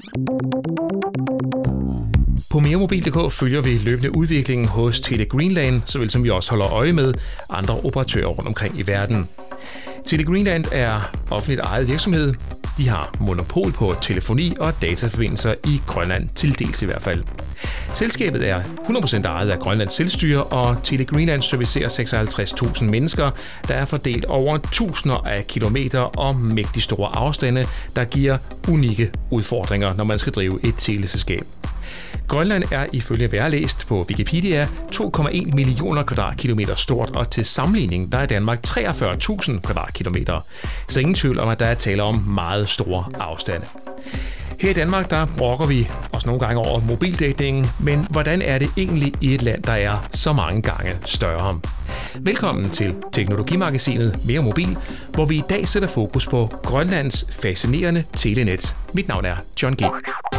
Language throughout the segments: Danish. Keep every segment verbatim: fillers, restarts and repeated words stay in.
På meremobil punktum d k følger vi løbende udviklingen hos Tele Greenland, såvel som vi også holder øje med andre operatører rundt omkring i verden. Tele Greenland er offentligt ejet virksomhed. De har monopol på telefoni og dataforbindelser i Grønland, til dels i hvert fald. Selskabet er hundrede procent ejet af Grønlands selvstyre, og Tele Greenland servicerer seksoghalvtreds tusind mennesker, der er fordelt over tusinder af kilometer og mægtig store afstande, der giver unikke udfordringer, når man skal drive et teleselskab. Grønland er ifølge værlæst på Wikipedia to komma en millioner kvadratkilometer stort, og til sammenligning der er Danmark treogfyrre tusind kvadratkilometer. Så ingen tvivl om, at der er tale om meget store afstande. Her i Danmark der brokker vi os nogle gange over mobildækningen, men hvordan er det egentlig i et land, der er så mange gange større? Velkommen til Teknologimagasinet Mere Mobil, hvor vi i dag sætter fokus på Grønlands fascinerende telenet. Mit navn er John G.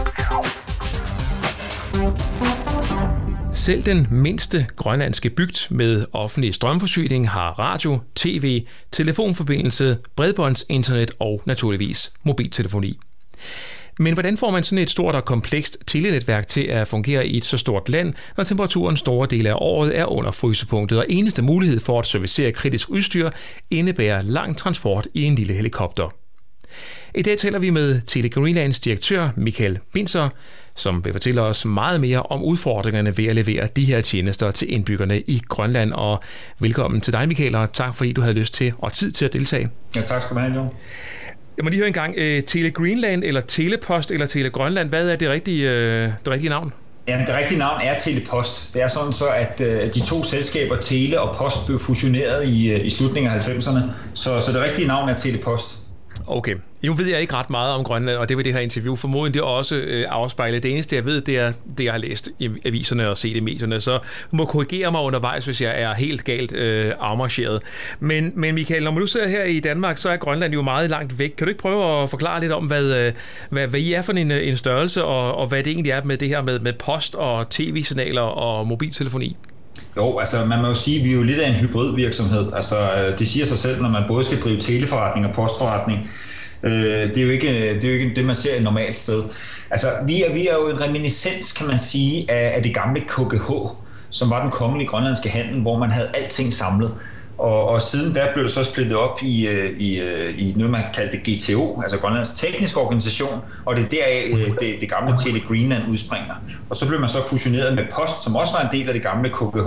Selv den mindste grønlandske bygd med offentlig strømforsyning har radio, tv, telefonforbindelse, bredbåndsinternet og naturligvis mobiltelefoni. Men hvordan får man sådan et stort og komplekst telenetværk til at fungere i et så stort land, når temperaturen store dele af året er under frysepunktet, og eneste mulighed for at servicere kritisk udstyr indebærer lang transport i en lille helikopter? I dag taler vi med Tele Greenlands direktør Michael Binzer, som vil fortælle os meget mere om udfordringerne ved at levere de her tjenester til indbyggerne i Grønland. Og velkommen til dig, Michael, og tak fordi du havde lyst til og tid til at deltage. Ja, tak skal du have, John. Jeg må lige høre en gang, Tele Greenland eller Telepost eller Tele Grønland, hvad er det rigtige, det rigtige navn? Jamen, det rigtige navn er Telepost. Det er sådan så, at de to selskaber, Tele og Post, blev fusioneret i, i slutningen af halvfemserne, så, så det rigtige navn er Telepost. Okay. Nu ved jeg ikke ret meget om Grønland, og det vil det her interview formodentlig det også øh, afspejle. Det eneste, jeg ved, det er det, jeg har læst i aviserne og set i medierne. Så du må korrigere mig undervejs, hvis jeg er helt galt øh, afmarcheret. Men, men Michael, når man nu sidder her i Danmark, så er Grønland jo meget langt væk. Kan du ikke prøve at forklare lidt om, hvad, hvad, hvad I er for en, en størrelse, og, og hvad det egentlig er med det her med, med post og tv-signaler og mobiltelefoni? Jo, altså man må jo sige, at vi er jo lidt af en hybridvirksomhed. Altså det siger sig selv, når man både skal drive teleforretning og postforretning. Det er jo ikke det, er jo ikke det man ser et normalt sted. Altså vi er, vi er jo en reminiscens, kan man sige, af, af det gamle K G H, som var den kongelige grønlandske handel, hvor man havde alting samlet. Og, og siden der blev det så splittet op i, i, i noget, man kaldte G T O, altså Grønlands Tekniske Organisation, og det er deraf det, det gamle Tele Greenland udspringer. Og så blev man så fusioneret med Post, som også var en del af det gamle K G H.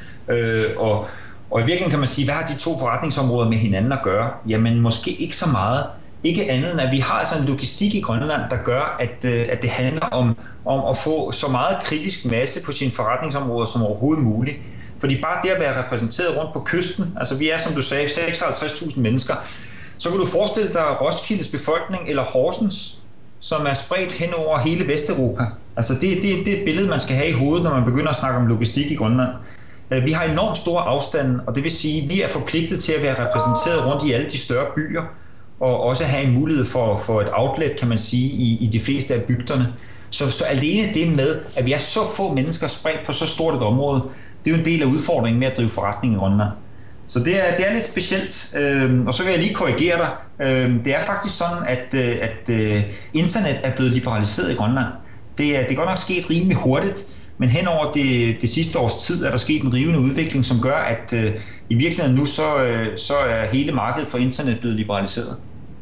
Øh, og, og i virkeligheden kan man sige, hvad har de to forretningsområder med hinanden at gøre? Jamen måske ikke så meget. Ikke andet end, at vi har altså en logistik i Grønland, der gør, at, at det handler om, om at få så meget kritisk masse på sine forretningsområder som overhovedet muligt. Fordi bare det at være repræsenteret rundt på kysten, altså vi er, som du sagde, seksoghalvtreds tusind mennesker, så kan du forestille dig Roskildes befolkning eller Horsens, som er spredt hen over hele Vesteuropa. Altså det, det, det er et billede, man skal have i hovedet, når man begynder at snakke om logistik i Grønland. Vi har enormt store afstande, og det vil sige, at vi er forpligtet til at være repræsenteret rundt i alle de større byer, og også have en mulighed for, for et outlet, kan man sige, i, i de fleste af bygderne. Så, så alene det med, at vi er så få mennesker spredt på så stort et område, det er jo en del af udfordringen med at drive forretning i Grønland. Så det er, det er lidt specielt, øhm, og så vil jeg lige korrigere dig. Øhm, det er faktisk sådan, at, øh, at øh, internet er blevet liberaliseret i Grønland. Det er, det er godt nok sket rimelig hurtigt, men hen over det, det sidste års tid er der sket en rivende udvikling, som gør, at øh, i virkeligheden nu så, øh, så er hele markedet for internet blevet liberaliseret.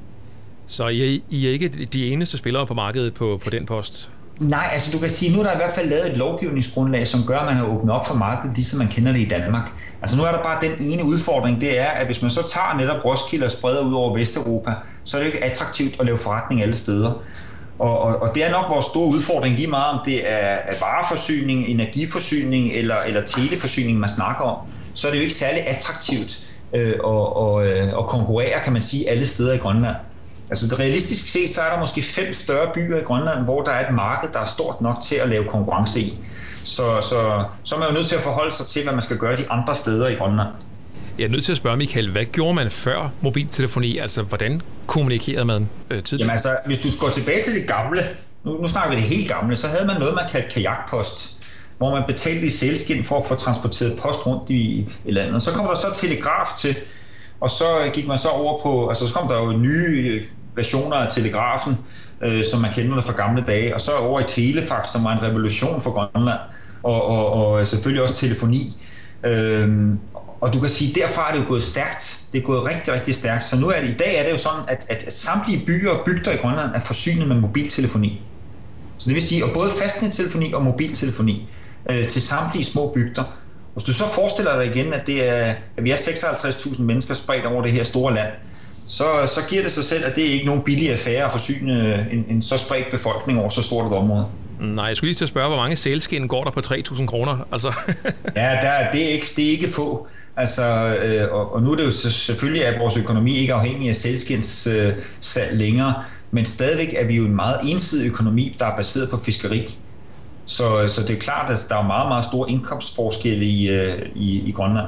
Så I er, I er ikke de eneste spillere på markedet på, på den post? Nej, altså du kan sige, nu er der i hvert fald lavet et lovgivningsgrundlag, som gør, at man har åbnet op for markedet, ligesom man kender det i Danmark. Altså nu er der bare den ene udfordring, det er, at hvis man så tager netop Roskilde og spreder ud over Vesteuropa, så er det jo ikke attraktivt at lave forretning alle steder. Og, og, og det er nok vores store udfordring lige meget, om det er, er vareforsyning, energiforsyning eller, eller teleforsyning, man snakker om. Så er det jo ikke særlig attraktivt øh, at, og, at konkurrere, kan man sige, alle steder i Grønland. Altså realistisk set, så er der måske fem større byer i Grønland, hvor der er et marked, der er stort nok til at lave konkurrence i. Så, så, så er man jo nødt til at forholde sig til, hvad man skal gøre de andre steder i Grønland. Jeg er nødt til at spørge, Michael, hvad gjorde man før mobiltelefoni? Altså, hvordan kommunikerede man øh, tidligere? Jamen altså, hvis du går tilbage til det gamle, nu, nu snakker vi det helt gamle, så havde man noget, man kaldte kajakpost, hvor man betalte i sælskind for at få transporteret post rundt i, i landet. Og så kom der så telegraf til, og så gik man så over på, altså så kom der jo nye versioner af telegrafen, øh, som man kender det fra gamle dage, og så over i telefax, som var en revolution for Grønland, og, og, og selvfølgelig også telefoni. Øhm, og du kan sige, derfra er det jo gået stærkt. Det er gået rigtig, rigtig stærkt. Så nu er det, i dag er det jo sådan, at, at, at samtlige byer og bygder i Grønland er forsynet med mobiltelefoni. Så det vil sige, at både fastnettelefoni og mobiltelefoni øh, til samtlige små bygder. Hvis du så forestiller dig igen, at, det er, at vi er seksoghalvtreds tusind mennesker spredt over det her store land, så, så giver det sig selv, at det er ikke nogen billig affære at forsyne en, en så spredt befolkning over så stort et område. Nej, jeg skulle lige til at spørge, hvor mange sælskind går der på tre tusind kroner? Altså. Ja, der, det, er ikke, det er ikke få. Altså, øh, og, og nu er det jo selvfølgelig, at vores økonomi ikke er afhængig af sælskinds øh, salg længere, men stadigvæk er vi jo en meget ensidig økonomi, der er baseret på fiskeri. Så, så det er klart, at der er meget, meget store indkomstforskelle i, i, i Grønland.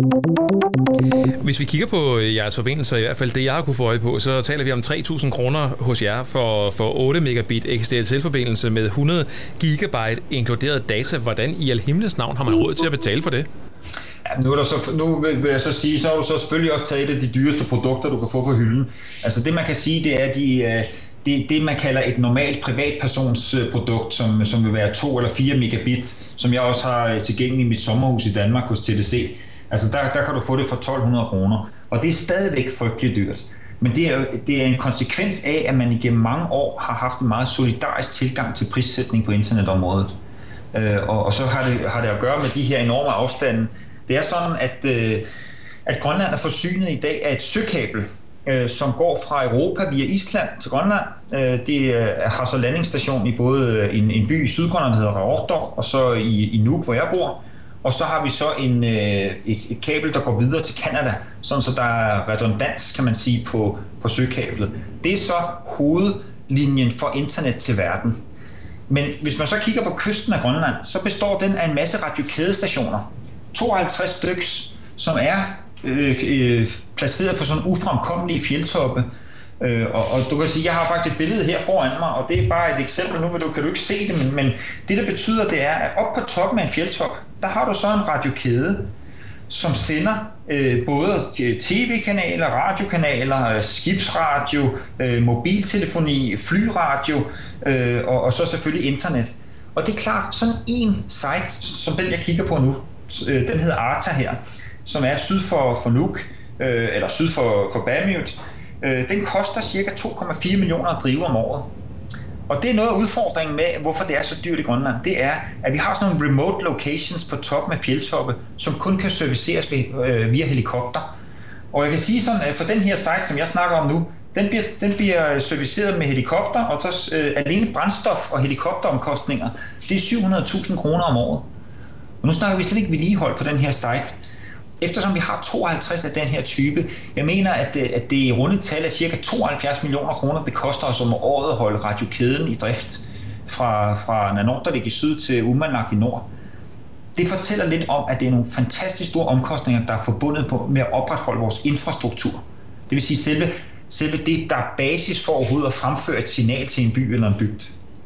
Hvis vi kigger på jeres forbindelser, i hvert fald det, jeg har kunne få øje på, så taler vi om tre tusind kroner hos jer for, for otte megabit X D S L-forbindelse med hundrede gigabyte inkluderet data. Hvordan i alhimlens navn har man råd til at betale for det? Ja, nu, er der så, nu vil jeg så sige, så har du så selvfølgelig også taget et af de dyreste produkter, du kan få på hylden. Altså det, man kan sige, det er de... Det, det, man kalder et normalt privatpersonsprodukt, som, som vil være to eller fire megabit, som jeg også har tilgængeligt i mit sommerhus i Danmark hos T D C. Altså der, der kan du få det for tolv hundrede kroner, og det er stadigvæk frygtelig dyrt. Men det er, det er en konsekvens af, at man igennem mange år har haft en meget solidarisk tilgang til prissætning på internetområdet. Øh, og, og så har det, har det at gøre med de her enorme afstande. Det er sådan, at, øh, at Grønland er forsynet i dag af et søkabel, som går fra Europa via Island til Grønland. Det har så landingsstation i både en, en by i Sydgrønland, der hedder Raortok, og så i, i Nuuk, hvor jeg bor. Og så har vi så en, et, et kabel, der går videre til Canada, sådan så der er redundans, kan man sige, på, på søkablet. Det er så hovedlinjen for internet til verden. Men hvis man så kigger på kysten af Grønland, så består den af en masse radiokædestationer. tooghalvtreds styks, som er Øh, øh, placeret på sådan ufremkommelige fjeldtoppe. Øh, og, og du kan sige, jeg har faktisk et billede her foran mig, og det er bare et eksempel. Nu du, kan du ikke se det, men, men det, der betyder, det er, at op på toppen af en fjeldtop, der har du så en radiokæde, som sender øh, både tv-kanaler, radiokanaler, skibsradio, øh, mobiltelefoni, flyradio, øh, og, og så selvfølgelig internet. Og det er klart, sådan en site, som den jeg kigger på nu, øh, den hedder Arta her, som er syd for, for Nuuk, øh, eller syd for, for Bamut, øh, den koster cirka to komma fire millioner at drive om året. Og det er noget af udfordringen med, hvorfor det er så dyrt i Grønland. Det er, at vi har sådan nogle remote locations på toppen af fjeldtoppe, som kun kan serviceres ved, øh, via helikopter. Og jeg kan sige sådan, at for den her site, som jeg snakker om nu, den bliver, den bliver serviceret med helikopter, og så øh, alene brændstof og helikopteromkostninger, det er syv hundrede tusind kroner om året. Og nu snakker vi slet ikke vedligehold på den her site. Eftersom vi har tooghalvtreds af den her type, jeg mener, at det, at det i rundet tal er cirka tooghalvfjerds millioner kroner, det koster os om året at holde radiokæden i drift fra, fra Nanortalik i syd til Uummannaq i nord. Det fortæller lidt om, at det er nogle fantastisk store omkostninger, der er forbundet på, med at opretholde vores infrastruktur. Det vil sige selve, selve det, der er basis for overhovedet at fremføre et signal til en by eller en bygd.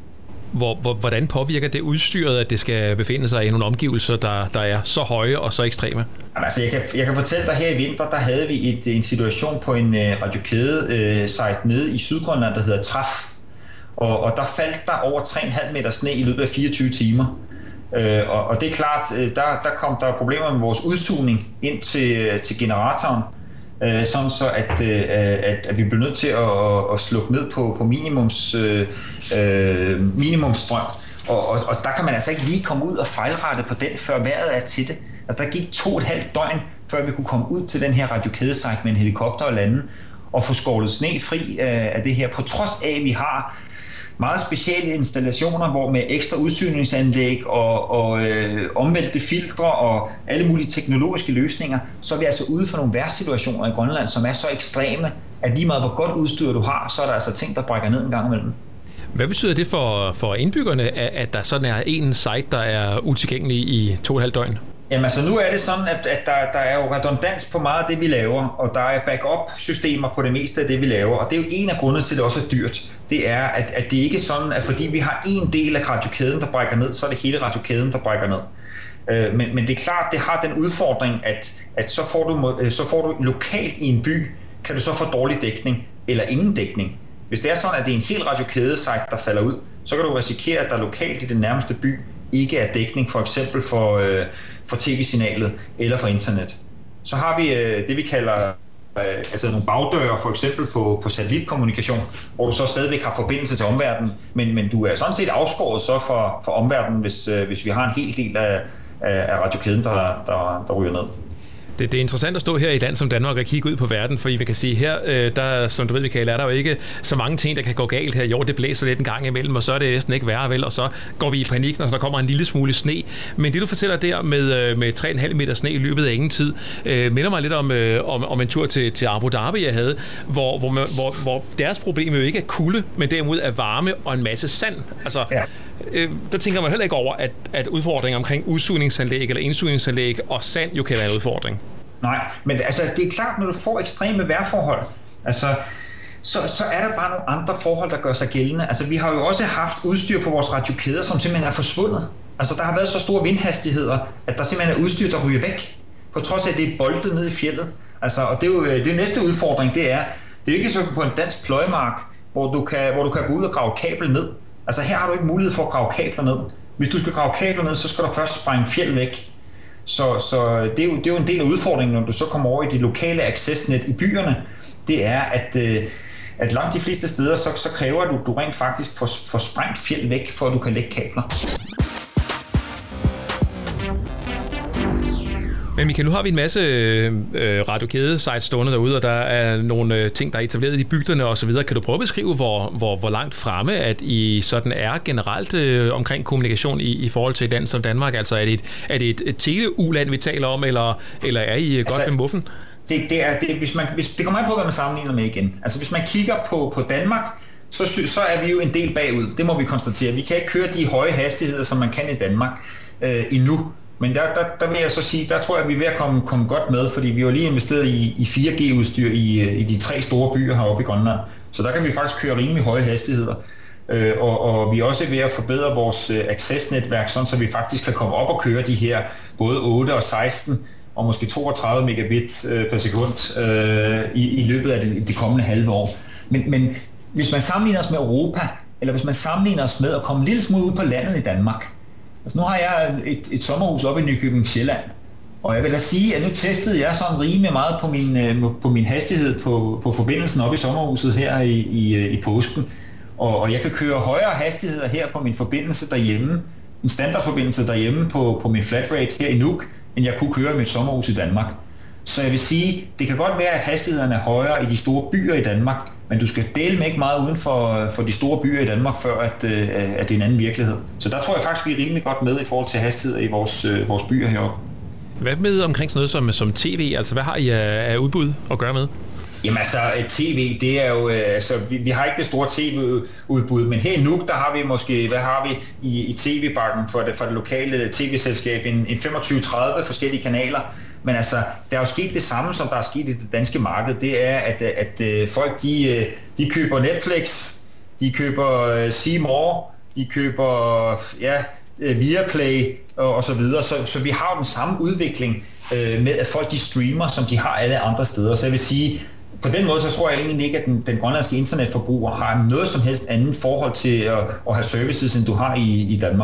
Hvor, hvor, hvordan påvirker det udstyret, at det skal befinde sig i nogle omgivelser, der, der er så høje og så ekstreme? Altså, jeg, kan, jeg kan fortælle dig, her i vinter, der havde vi et, en situation på en uh, radiokæde-site uh, nede i Sydgrønland, der hedder Traf. Og, og der faldt der over tre komma fem meter sne i løbet af fireogtyve timer. Uh, og, og det er klart, uh, der, der kom der problemer med vores udsugning ind til, til generatoren. Øh, sådan så at, øh, at, at vi bliver nødt til at, at slukke ned på, på minimums, øh, minimumstrøm. Og, og, og der kan man altså ikke lige komme ud og fejlrette på den, før vejret er til det. Altså der gik to og et halvt døgn, før vi kunne komme ud til den her radiokædesite med en helikopter og lande, og få skålet sne fri af, af det her, på trods af, at vi har meget specielle installationer, hvor med ekstra udsugningsanlæg og, og øh, omvæltede filtre og alle mulige teknologiske løsninger, så er vi altså ude for nogle vejrsituationer i Grønland, som er så ekstreme, at lige meget hvor godt udstyr du har, så er der altså ting, der brækker ned en gang imellem. Hvad betyder det for, for indbyggerne, at der sådan er en site, der er utilgængelig i to og et halvt døgn? Jamen altså nu er det sådan, at, at der, der er jo redundans på meget af det, vi laver, og der er backup-systemer på det meste af det, vi laver, og det er jo en af grundene til, at det også er dyrt. Det er, at, at det ikke er sådan, at fordi vi har en del af radiokæden, der brækker ned, så er det hele radiokæden, der brækker ned. Øh, men, men det er klart, det har den udfordring, at, at så, får du, så får du lokalt i en by, kan du så få dårlig dækning, eller ingen dækning. Hvis det er sådan, at det er en hel radiokædesite, der falder ud, så kan du risikere, at der lokalt i den nærmeste by ikke er dækning, for eksempel for, øh, for tv-signalet eller for internet. Så har vi øh, det, vi kalder øh, altså nogle bagdøre, for eksempel på, på satellitkommunikation, hvor du så stadigvæk har forbindelse til omverdenen, men, men du er sådan set afskåret så for, for omverdenen, hvis, øh, hvis vi har en hel del af, af radiokæden, der, der, der ryger ned. Det, det er interessant at stå her i et land som Danmark og kigge ud på verden, fordi vi kan sige, her, øh, der, som du ved, Michael, er der jo ikke så mange ting, der kan gå galt her. Jo, det blæser lidt en gang imellem, og så er det næsten ikke værre, vel, og så går vi i panik, når der kommer en lille smule sne. Men det, du fortæller der med, med tre komma fem meter sne i løbet af ingen tid, øh, minder mig lidt om, øh, om, om en tur til, til Abu Dhabi, jeg havde, hvor, hvor, man, hvor, hvor deres problem jo ikke er kulde, men derimod er varme og en masse sand. Altså, ja. øh, der tænker man heller ikke over, at, at udfordringer omkring udsugningsanlæg eller indsugningsanlæg og sand jo kan være en udfordring. Nej, men altså, det er klart, når du får ekstreme vejrforhold, altså, så, så er der bare nogle andre forhold, der gør sig gældende. Altså, vi har jo også haft udstyr på vores radiokæder, som simpelthen er forsvundet. Altså, der har været så store vindhastigheder, at der simpelthen er udstyr, der ryger væk, på trods af, at det er boltet ned i fjeldet. Altså, og det er jo det næste udfordring, det er, det er ikke så på en dansk pløjemark, hvor du kan, hvor du kan gå ud og grave kabel ned. Altså, her har du ikke mulighed for at grave kabler ned. Hvis du skal grave kabler ned, så skal du først sprænge fjeld væk. Så, så det, er jo, det er jo en del af udfordringen, når du så kommer over i de lokale accessnet i byerne, det er, at, at langt de fleste steder, så, så kræver du, du rent faktisk får, får sprængt fjeld væk, for at du kan lægge kabler. Men Michael, nu har vi en masse øh, radiokæde-sites stående derude, og der er nogle øh, ting, der er etableret i bygderne osv. Kan du prøve at beskrive, hvor, hvor, hvor langt fremme, at I sådan er generelt øh, omkring kommunikation i, i forhold til et land som Danmark? Altså er det et, er det et, et tele-u-land, vi taler om, eller, eller er I altså, godt ved muffen? Det, det, er, det, hvis man, hvis, det kommer an på, hvad man sammenligner med igen. Altså hvis man kigger på, på Danmark, så, så er vi jo en del bagud. Det må vi konstatere. Vi kan ikke køre de høje hastigheder, som man kan i Danmark øh, endnu. Men der, der, der vil jeg så sige, der tror jeg, at vi er ved at komme, komme godt med, fordi vi har lige investeret i, i fire G-udstyr i, i de tre store byer heroppe i Grønland. Så der kan vi faktisk køre rimelig høje hastigheder. Øh, og, og vi er også ved at forbedre vores access-netværk, sådan så vi faktisk kan komme op og køre de her både otte og seksten og måske toogtredive megabit øh, per sekund øh, i, i løbet af det, det kommende halve år. Men, men hvis man sammenligner os med Europa, eller hvis man sammenligner os med at komme en lille smule ud på landet i Danmark. Altså nu har jeg et, et sommerhus oppe i Nykøbing Sjælland, og jeg vil da sige, at nu testede jeg sådan rimelig meget på min, på min hastighed på, på forbindelsen oppe i sommerhuset her i, i, i påsken. Og, og jeg kan køre højere hastigheder her på min forbindelse derhjemme, en standardforbindelse derhjemme på, på min flatrate her i Nuuk, end jeg kunne køre i mit sommerhus i Danmark. Så jeg vil sige, det kan godt være, at hastighederne er højere i de store byer i Danmark, men du skal dele med ikke meget uden for, for de store byer i Danmark, før at, at det er en anden virkelighed. Så der tror jeg faktisk, vi er rimelig godt med i forhold til hastigheder i vores, vores byer heroppe. Hvad med omkring sådan noget som, som tv? Altså, hvad har I af udbud at gøre med? Jamen altså, tv, det er jo, altså, vi, vi har ikke det store tv-udbud, men her i Nuuk, der har vi måske, hvad har vi i, i tv-bakken for det, for det lokale tv-selskab, en, en femogtyve til tredive forskellige kanaler. Men altså, der er jo sket det samme, som der er sket i det danske marked. Det er, at, at, at folk, de, de køber Netflix, de køber C More, de køber ja, Viaplay og, og så videre. Så, så vi har jo den samme udvikling øh, med, at folk de streamer, som de har alle andre steder. Så jeg vil sige, på den måde, så tror jeg egentlig ikke, at den, den grønlandske internetforbruger har noget som helst andet forhold til at, at have services, end du har i, i Danmark.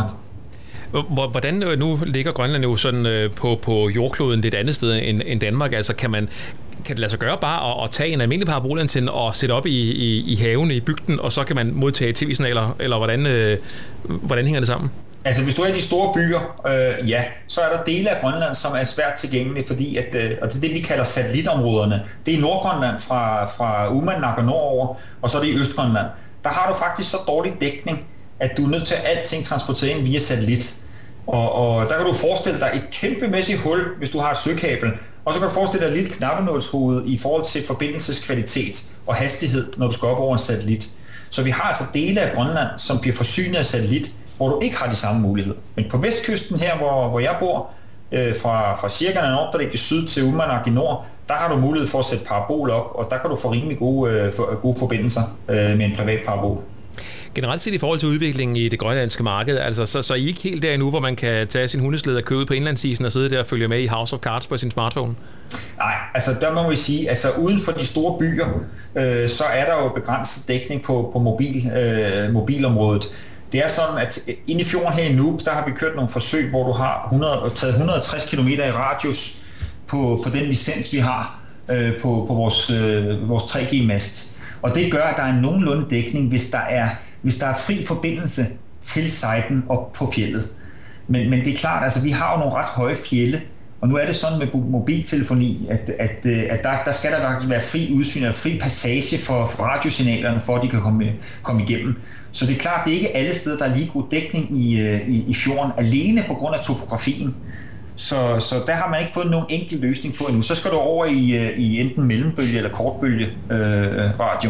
Hvordan nu ligger Grønland jo sådan på, på jordkloden lidt andet sted end, end Danmark? Altså kan man kan det lade sig gøre bare at, at tage en almindelig parabolantenne og sætte op i, i, i haven i bygden, og så kan man modtage tv-signaler, eller hvordan, øh, hvordan hænger det sammen? Altså hvis du er i de store byer, øh, ja, så er der dele af Grønland, som er svært tilgængelige, fordi at, øh, og det er det, vi kalder satellitområderne. Det er i Nordgrønland fra, fra Uummannaq og nordover, og så er det i Østgrønland. Der har du faktisk så dårlig dækning, at du er nødt til at alting transportere ind via satellit. Og, og der kan du forestille dig et kæmpemæssigt hul, hvis du har et søkabel, og så kan du forestille dig et lille knappenålshoved i forhold til forbindelseskvalitet og hastighed, når du skal op over en satellit. Så vi har altså dele af Grønland, som bliver forsynet af satellit, hvor du ikke har de samme muligheder. Men på vestkysten her, hvor, hvor jeg bor, øh, fra, fra cirka Nanortalik i syd til Uummannaq i nord, der har du mulighed for at sætte parabol op, og der kan du få rimelig gode, øh, for, gode forbindelser øh, med en privat parabol. Generelt set i forhold til udviklingen i det grønlandske marked, altså så, så er I ikke helt der endnu, hvor man kan tage sin hundesled og køre ud på indlandsisen og sidde der og følge med i House of Cards på sin smartphone? Nej, altså der må vi sige, altså uden for de store byer, øh, så er der jo begrænset dækning på, på mobil, øh, mobilområdet. Det er sådan, at inde i fjorden her i Nuuk, der har vi kørt nogle forsøg, hvor du har hundrede, taget et hundrede og tres kilometer i radius på, på den licens, vi har øh, på, på vores, øh, vores tre G-mast. Og det gør, at der er en nogenlunde dækning, hvis der er, hvis der er fri forbindelse til siden og på fjeldet. Men, men det er klart, altså vi har jo nogle ret høje fjelde, og nu er det sådan med mobiltelefoni, at, at, at der, der skal der være fri udsyn og fri passage for, for radiosignalerne, for at de kan komme, komme igennem. Så det er klart, det er ikke alle steder, der er lige god dækning i, i, i fjorden, alene på grund af topografien. Så, så der har man ikke fået nogen enkel løsning på endnu. Så skal du over i, i enten mellembølge eller kortbølge øh, radio.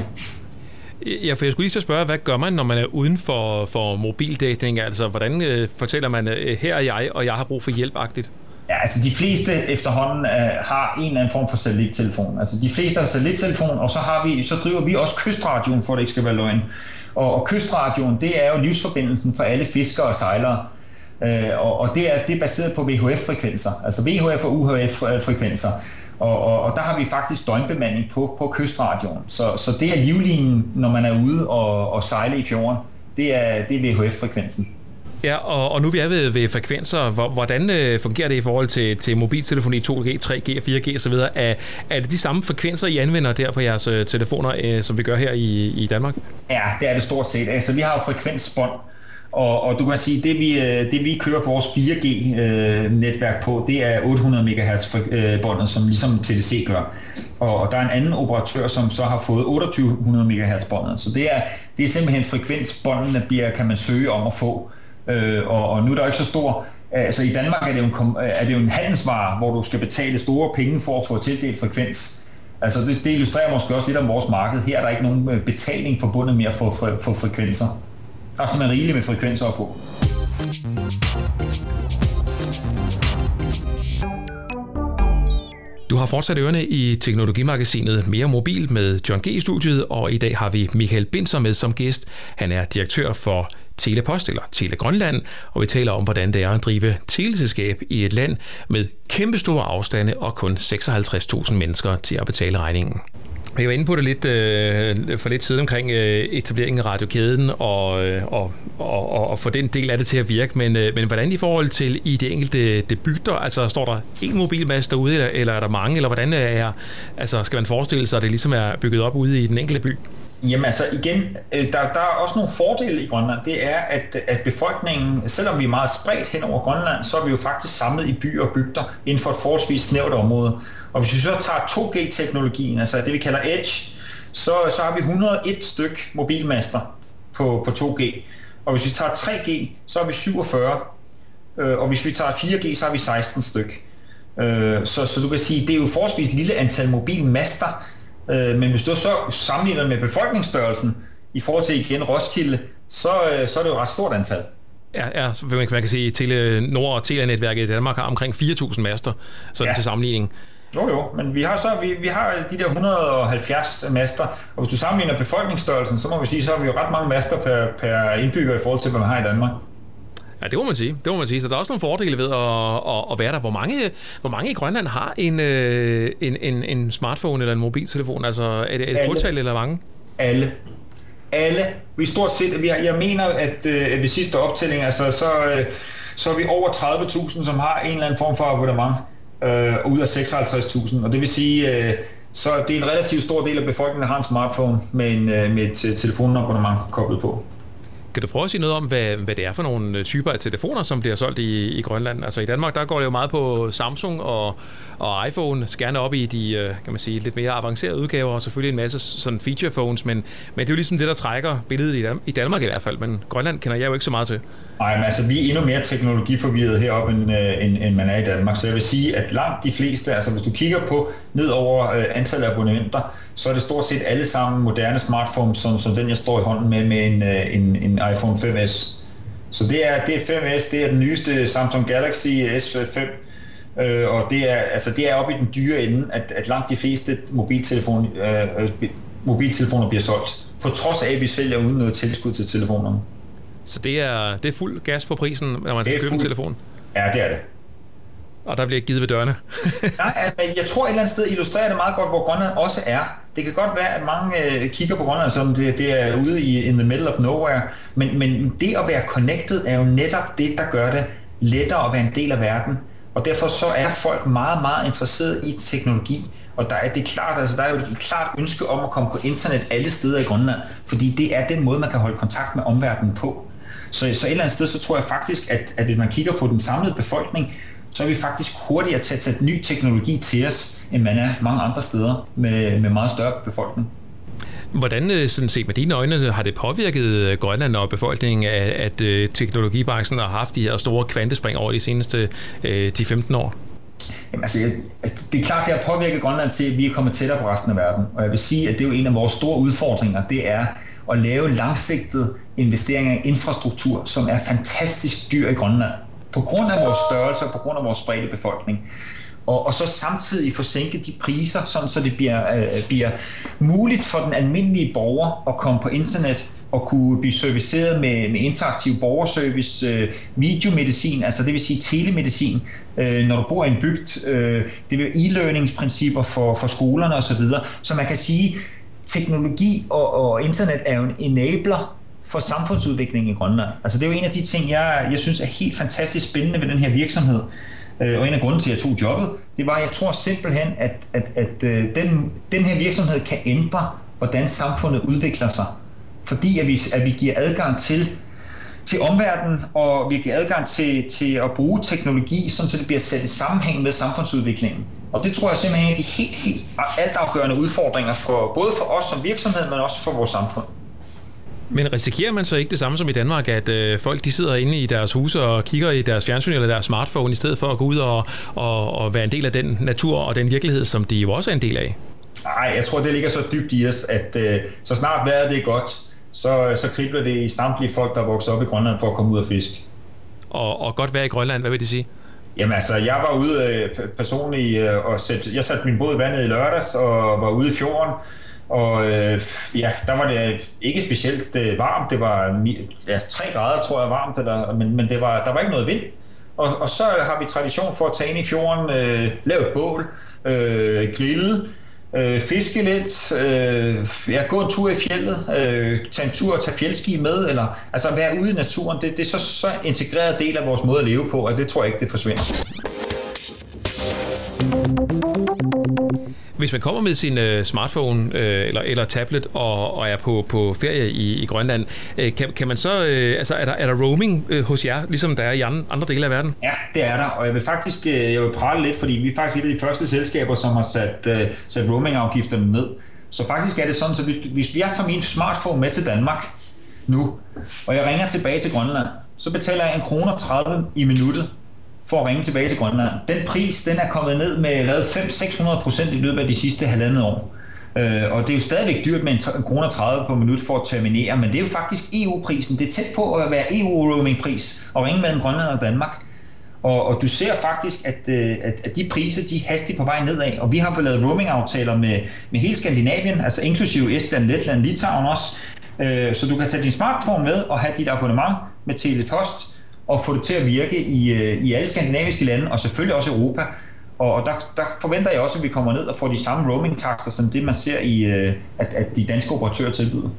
Ja, for jeg skulle lige så spørge, hvad gør man, når man er uden for, for mobildækning? Altså, hvordan øh, fortæller man, øh, her er jeg, og jeg har brug for hjælp-agtigt? Ja, altså de fleste efterhånden øh, har en eller anden form for satellittelefon. Altså de fleste har satellittelefon, og så, har vi, så driver vi også kystradioen, for at det ikke skal være løgn. Og, og kystradioen, det er jo livsforbindelsen for alle fiskere og sejlere. Øh, og og det, er, det er baseret på V H F-frekvenser, altså V H F og U H F-frekvenser. Og, og, og der har vi faktisk døgnbemanding på, på kystradioen. Så, så det er livlinen, når man er ude og, og sejle i fjorden. Det er, det er V H F-frekvensen. Ja, og, og nu vi er ved, ved frekvenser. Hvordan øh, fungerer det i forhold til, til mobiltelefoni, to G, tre G, fire G osv.? Er, er det de samme frekvenser, I anvender der på jeres øh, telefoner, øh, som vi gør her i, i Danmark? Ja, det er det stort set. Altså, vi har jo frekvensbånd, og, og du kan sige, det vi, det vi kører på vores fire G-netværk på, det er otte hundrede megahertz-båndet, som ligesom T D C gør. Og, og der er en anden operatør, som så har fået otteogtyve hundrede megahertz-båndet. Så det er, det er simpelthen frekvensbåndene, bliver, kan man søge om at få. Øh, og, og nu er der ikke så stor, altså i Danmark er det, jo en, er det jo en handelsvare, hvor du skal betale store penge for at få tildelt frekvens. Altså det, det illustrerer måske også lidt om vores marked. Her er der ikke nogen betaling forbundet med at få for, for frekvenser. Der er simpelthen rigeligt med frekvenser at få. Du har fortsat ørerne i Teknologimagasinet Mere Mobil med John G. i studiet, og i dag har vi Michael Binzer med som gæst. Han er direktør for Telepost, eller Tele Grønland, og vi taler om, hvordan det er at drive teleselskab i et land med kæmpestore afstande og kun seksoghalvtreds tusind mennesker til at betale regningen. Jeg var inde på det lidt øh, for lidt siden omkring øh, etableringen af radiokæden og, øh, og, og, og få den del af det til at virke, men, øh, men hvordan i forhold til i det enkelte det bygder, altså står der en mobilmast derude, eller, eller er der mange, eller hvordan er, altså skal man forestille sig, at det ligesom er bygget op ude i den enkelte by? Jamen altså igen, der, der er også nogle fordele i Grønland. Det er, at, at befolkningen, selvom vi er meget spredt hen over Grønland, så er vi jo faktisk samlet i byer og bygder inden for et forholdsvis snævert område. Og hvis vi så tager to G-teknologien, altså det vi kalder Edge, så, så har vi et hundrede og et styk mobilmaster på, på to G. Og hvis vi tager tre G, så har vi syvogfyrre. Og hvis vi tager fire G, så har vi seksten styk. Så, så du kan sige, det er jo forholdsvis lille antal mobilmaster. Men hvis du så sammenligner med befolkningsstørrelsen i forhold til igen Roskilde, så, så er det jo et ret stort antal. Ja, ja, man kan sige, at Tele Nord og Telenetværket i Danmark har omkring fire tusind master, sådan ja. Til sammenligning. Jo jo, men vi har så vi, vi har de der et hundrede og halvfjerds master, og hvis du sammenligner befolkningsstørrelsen, så må vi sige, så har vi jo ret mange master per, per indbygger i forhold til, hvad man har i Danmark. Ja, det må man sige. Det må man sige. Så der er også nogle fordele ved at, at, at være der. Hvor mange, hvor mange i Grønland har en, en, en, en smartphone eller en mobiltelefon? Altså, er det, er det fåtal eller mange? Alle. Alle. Vi stort set, jeg, jeg mener, at, at ved sidste optælling, altså, så, så er vi over tredive tusind, som har en eller anden form for abonnement, øh, ud af seksoghalvtreds tusind. Og det vil sige, øh, så det er en relativt stor del af befolkningen, der har en smartphone med, en, med et telefonabonnement koblet på. Kan du prøve at sige noget om, hvad, hvad det er for nogle typer af telefoner, som bliver solgt i, i Grønland? Altså i Danmark, der går det jo meget på Samsung og, og iPhone, gerne op i de, kan man sige, lidt mere avancerede udgaver, og selvfølgelig en masse sådan feature phones, men, men det er jo ligesom det, der trækker billedet i, Dan- i Danmark i hvert fald, men Grønland kender jeg jo ikke så meget til. Nej, men altså vi er endnu mere teknologiforvirret heroppe, end, end, end man er i Danmark, så jeg vil sige, at langt de fleste, altså hvis du kigger på ned over øh, antallet af abonnenter, så er det stort set alle sammen moderne smartphones, som, som den jeg står i hånden med, med en, en, en iPhone fem S. Så det er, det er fem S, det er den nyeste Samsung Galaxy S fem, øh, og det er, altså, det er oppe i den dyre ende, at, at langt de fleste mobiltelefon, øh, mobiltelefoner bliver solgt. på trods af, at vi sælger uden noget tilskud til telefonerne. Så det er, det er fuld gas på prisen, når man skal købe fuld... en telefon? Ja, det er det. Og der bliver givet ved dørene? Nej, men jeg tror et eller andet sted illustrerer det meget godt, hvor Grønland også er. Det kan godt være, at mange øh, kigger på Grønland, som det, det er ude i in the middle of nowhere, men, men det at være connected er jo netop det, der gør det lettere at være en del af verden. Og derfor så er folk meget, meget interesseret i teknologi. Og der er, det er klart, altså der er jo et klart ønske om at komme på internet alle steder i Grønland, fordi det er den måde, man kan holde kontakt med omverdenen på. Så, så et eller andet sted, så tror jeg faktisk, at, at hvis man kigger på den samlede befolkning, så er vi faktisk hurtigere til at tage ny teknologi til os, end man er mange andre steder med, med meget større befolkning. Hvordan, sådan set med dine øjne, har det påvirket Grønland og befolkningen, at, at teknologibranchen har haft de her store kvantespring over de seneste øh, ti til femten år? Jamen, altså, jeg, altså, det er klart, det har påvirket Grønland til, at vi er kommet tættere på resten af verden. Og jeg vil sige, at det er jo en af vores store udfordringer, det er at lave langsigtede investeringer i infrastruktur, som er fantastisk dyr i Grønland. På grund af vores størrelse og på grund af vores spredte befolkning. Og, og så samtidig få sænket de priser, sådan, så det bliver, øh, bliver muligt for den almindelige borger at komme på internet og kunne blive serviceret med, med interaktiv borgerservice, øh, videomedicin, altså det vil sige telemedicin, øh, når du bor i en bygd. Øh, det vil e-learningsprincipper for, for skolerne osv. Så man kan sige, teknologi og, og internet er jo en enabler for samfundsudviklingen i Grønland. Altså det er jo en af de ting, jeg, jeg synes er helt fantastisk spændende ved den her virksomhed. Og en af grunden til, at jeg tog jobbet, det var, at jeg tror simpelthen, at, at, at den, den her virksomhed kan ændre, hvordan samfundet udvikler sig. Fordi at vi, at vi giver adgang til, til omverdenen, og vi giver adgang til, til at bruge teknologi, så det bliver sat i sammenhæng med samfundsudviklingen. Og det tror jeg simpelthen er en af de helt, helt altafgørende udfordringer, for, både for os som virksomhed, men også for vores samfund. Men risikerer man så ikke det samme som i Danmark, at øh, folk de sidder inde i deres huse og kigger i deres fjernsyn eller deres smartphone, i stedet for at gå ud og, og, og være en del af den natur og den virkelighed, som de jo også er en del af? Nej, jeg tror, det ligger så dybt i os, at øh, så snart vejret det er godt, så, så kribler det i samtlige folk, der vokser op i Grønland for at komme ud og fiske. Og, og godt vejr i Grønland, hvad vil det sige? Jamen altså, jeg var ude øh, personligt øh, og sæt, jeg satte min båd i vandet i lørdags og var ude i fjorden. Og øh, ja, der var det ikke specielt øh, varmt, det var ja, tre grader, tror jeg, varmt, der, men, men det var, der var ikke noget vind. Og, og så har vi tradition for at tage ind i fjorden, øh, lave et bål, øh, grille, øh, fiske lidt, øh, ja, gå en tur i fjeldet, øh, tage en tur og tage fjeldski med, eller altså være ude i naturen. Det, det er så, så integreret del af vores måde at leve på, og det tror jeg ikke, det forsvinder. Hvis man kommer med sin øh, smartphone øh, eller, eller tablet og, og er på, på ferie i, i Grønland, øh, kan, kan man så, øh, altså er der, er der roaming øh, hos jer, ligesom der er i andre, andre dele af verden? Ja, det er der, og jeg vil faktisk øh, jeg vil prale lidt, fordi vi er faktisk et af de første selskaber, som har sat, øh, sat roaming-afgifterne ned. Så faktisk er det sådan, så hvis, hvis jeg tager min smartphone med til Danmark nu, og jeg ringer tilbage til Grønland, så betaler jeg en krone tredive i minuttet for at ringe tilbage til Grønland. Den pris, den er kommet ned med fem hundrede til seks hundrede procent i løbet af de sidste halvandet år. Øh, og det er jo stadigvæk dyrt med en krone tredive på minut for at terminere, men det er jo faktisk E U-prisen. Det er tæt på at være E U-roaming-pris og ringe mellem Grønland og Danmark. Og, og du ser faktisk, at, at, at de priser, de er hastigt på vej nedad, og vi har fået lavet roaming-aftaler med, med hele Skandinavien, altså inklusive Estland, Letland, Litauen også. Øh, så du kan tage din smartphone med og have dit abonnement med Telepost, og få det til at virke i, i alle skandinaviske lande, og selvfølgelig også Europa. Og der, der forventer jeg også, at vi kommer ned og får de samme roaming-takster, som det man ser i, at, at de danske operatører tilbyder.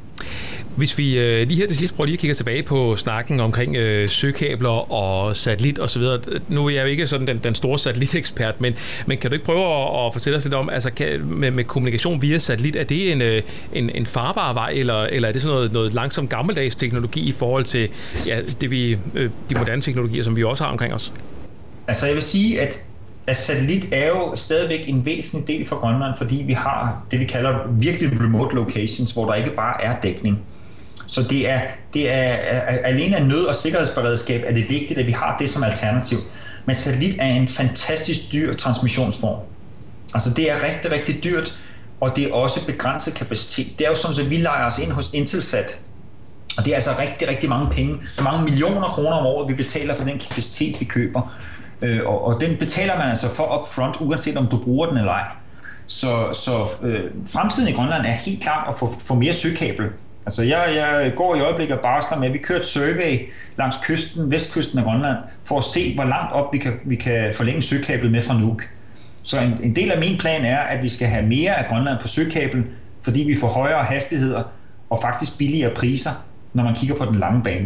Hvis vi øh, lige her til sidst prøver lige at kigge tilbage på snakken omkring øh, søkabler og satellit osv. Nu er jeg jo ikke sådan den, den store satellitekspert, men, men kan du ikke prøve at, at fortælle os lidt om, altså kan, med, med kommunikation via satellit, er det en, en, en farbar vej, eller, eller er det sådan noget, noget langsomt gammeldags teknologi i forhold til ja, det vi, øh, de moderne teknologier, som vi også har omkring os? Altså jeg vil sige, at at satellit er jo stadigvæk en væsentlig del for Grønland, fordi vi har det, vi kalder virkelig remote locations, hvor der ikke bare er dækning. Så det er, det er alene af nød- og sikkerhedsberedskab er det vigtigt, at vi har det som alternativ. Men satellit er en fantastisk dyr transmissionsform. Altså det er rigtig, rigtig dyrt, og det er også begrænset kapacitet. Det er jo sådan, at vi lejer os ind hos Intelsat, og det er altså rigtig, rigtig mange penge. Det er mange millioner kroner om året, vi betaler for den kapacitet, vi køber. Og, og den betaler man altså for upfront, uanset om du bruger den eller ej. Så, så øh, fremtiden i Grønland er helt klart at få, få mere søkabel. Altså jeg, jeg går i øjeblikket og barsler med, at vi kører et survey langs kysten, vestkysten af Grønland, for at se, hvor langt op vi kan, vi kan forlænge søkablet med fra Nuuk. Så en, en del af min plan er, at vi skal have mere af Grønland på søkabel, fordi vi får højere hastigheder og faktisk billigere priser, når man kigger på den lange bane.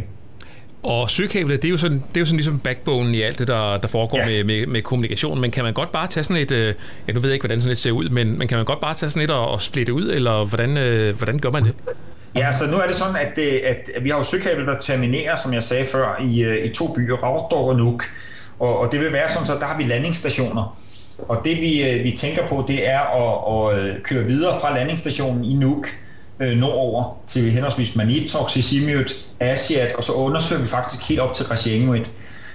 Og søkablet, det er jo sådan, det er jo sådan ligesom backbone i alt det, der, der foregår ja. med, med, med kommunikation, men kan man godt bare tage sådan et, øh, ja, nu ved jeg ikke, hvordan sådan et ser ud, men, men kan man godt bare tage sådan et og, og splitte ud, eller hvordan, øh, hvordan gør man det? Ja, så nu er det sådan, at, det, at vi har jo søkabel, der terminerer, som jeg sagde før, i, i to byer, Ravsdorp og Nuuk, og, og det vil være sådan, så der har vi landingsstationer, og det vi, vi tænker på, det er at, at køre videre fra landingsstationen i Nuuk, nordover til henholdsvis Maniitsoq, Sisimiut, Aasiaat, og så undersøger vi faktisk helt op til Qasigiannguit.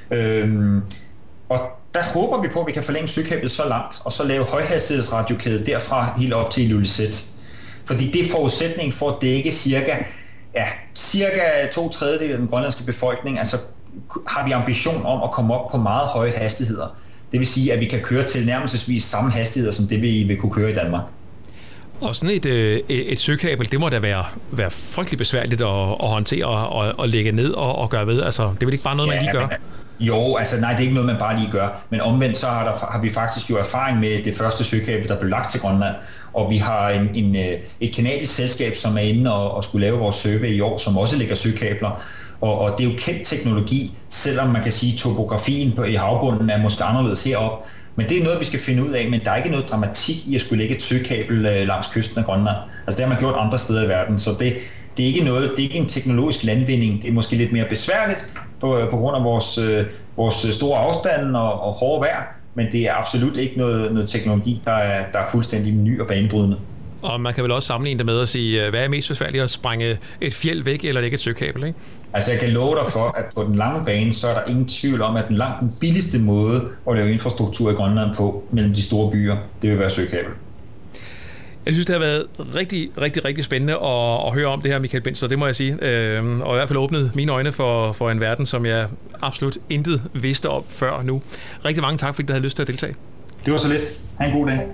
Øhm, og der håber vi på, at vi kan forlænge søkablet så langt, og så lave højhastighedsradiokæde derfra helt op til Ilulissat. Fordi det er forudsætning for at dække cirka, ja, cirka to tredjedel af den grønlandske befolkning, altså har vi ambition om at komme op på meget høje hastigheder. Det vil sige, at vi kan køre til nærmelsesvis samme hastigheder, som det vi vil kunne køre i Danmark. Og sådan et, et, et søkabel, det må da være, være frygtelig besværligt at, at håndtere og, og lægge ned og, og gøre ved. Altså, det er vel ikke bare noget, ja, man lige gør? Men, jo, altså nej, det er ikke noget, man bare lige gør. Men omvendt så har, der, har vi faktisk jo erfaring med det første søkabel, der blev lagt til Grønland. Og vi har en, en, et kanadisk selskab, som er inde og, og skulle lave vores survey i år, som også lægger søkabler. Og, og det er jo kendt teknologi, selvom man kan sige, at topografien på, i havbunden er måske anderledes heroppe. Men det er noget, vi skal finde ud af, men der er ikke noget dramatik i at skulle lægge et søkabel øh, langs kysten af Grønland. Altså det har man gjort andre steder i verden, så det, det er ikke noget, det er ikke en teknologisk landvinding. Det er måske lidt mere besværligt på, på grund af vores, øh, vores store afstand og, og hårde vejr, men det er absolut ikke noget, noget teknologi, der er, der er fuldstændig ny og banebrydende. Og man kan vel også sammenligne det med at sige, hvad er mest besværligt, at sprænge et fjeld væk eller lægge et søkabel, ikke? Altså jeg kan love dig for, at på den lange bane, så er der ingen tvivl om, at den langt den billigste måde at lave infrastruktur i Grønland på mellem de store byer, det vil være søkabel. Jeg synes, det har været rigtig, rigtig, rigtig spændende at, at høre om det her, Michael Bindsted, det må jeg sige. Øh, og i hvert fald åbnet mine øjne for, for en verden, som jeg absolut intet vidste om før nu. Rigtig mange tak, fordi du havde lyst til at deltage. Det var så lidt. Ha' en god dag.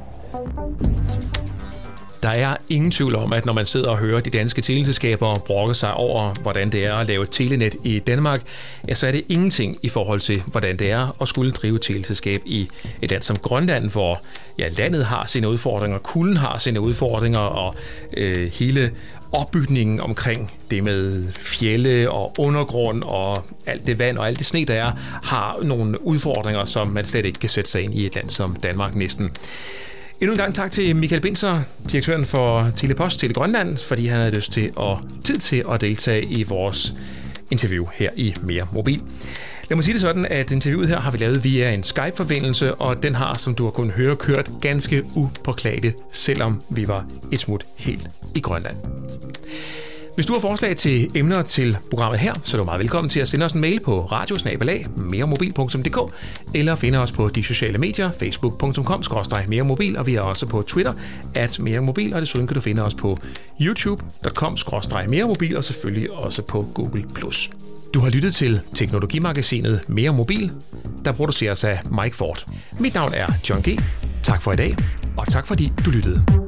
Der er ingen tvivl om, at når man sidder og hører de danske teleselskaber brokke sig over, hvordan det er at lave et telenet i Danmark, ja, så er det ingenting i forhold til, hvordan det er at skulle drive teleselskab i et land som Grønland, hvor ja, landet har sine udfordringer, kulden har sine udfordringer, og øh, hele opbygningen omkring det med fjelde og undergrund og alt det vand og alt det sne, der er, har nogle udfordringer, som man slet ikke kan sætte sig ind i et land som Danmark næsten. Endnu en gang tak til Michael Bindsted, direktøren for Telepost Tele Grønland, fordi han havde lyst til og tid til at deltage i vores interview her i Mere Mobil. Lad mig sige det sådan, at interviewet her har vi lavet via en Skype-forbindelse, og den har, som du har kunnet høre, kørt ganske upåklageligt, selvom vi var et smut helt i Grønland. Hvis du har forslag til emner til programmet her, så er du meget velkommen til at sende os en mail på radio snabel-a meremobil punktum d k eller finde os på de sociale medier, facebook punktum com skråstreg meremobil, og vi er også på Twitter at meremobil, og desuden kan du finde os på youtube punktum com skråstreg meremobil og selvfølgelig også på Google plus. Du har lyttet til teknologimagasinet Mere Mobil, der produceres af Mike Ford. Mit navn er John G. Tak for i dag, og tak fordi du lyttede.